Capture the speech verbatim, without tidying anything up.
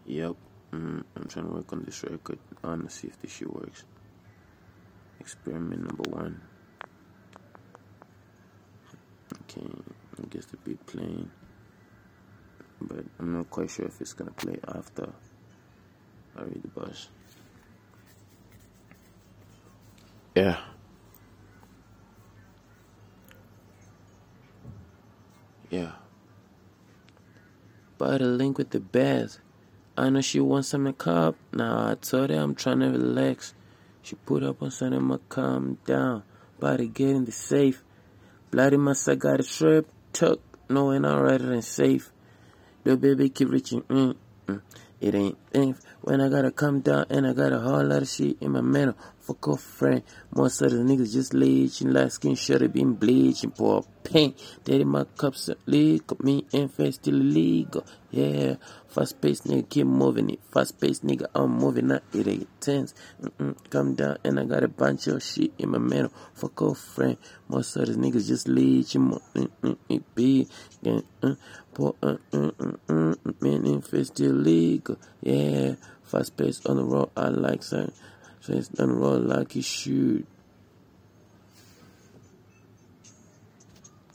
Yep. Mm, I'm trying to work on this record. I want to see if this shit works. Experiment number one. Okay, I guess the beat playing, but I'm not quite sure if it's gonna play after I read the bars. Yeah. Yeah. Buy the link with the bath. I know she wants some cop. Now I told her I'm trying to relax. She put up on something, I'ma calm down. About to get in the safe. Bloody must I got a strip tuck, knowing I'm rather than safe. The baby keep reaching, mm, mm. It ain't things when I gotta come down and I got a whole lot of shit in my manner. Fuck off, friend. Most of the niggas just leeching, light skin, should have been bleaching, pour paint. Daddy, my cups are legal, me and face still illegal. Yeah, fast paced nigga, keep moving it. Fast paced nigga, I'm moving up. It ain't tense. Mm-mm. Come down and I got a bunch of shit in my manner. Fuck off, friend. Most of the niggas just leeching, mm-mm. It be, yeah, uh, pour, uh, mm, mm, mm, man and face still legal. Yeah, fast paced on the road, I like saying. So it's on the road like you shoot.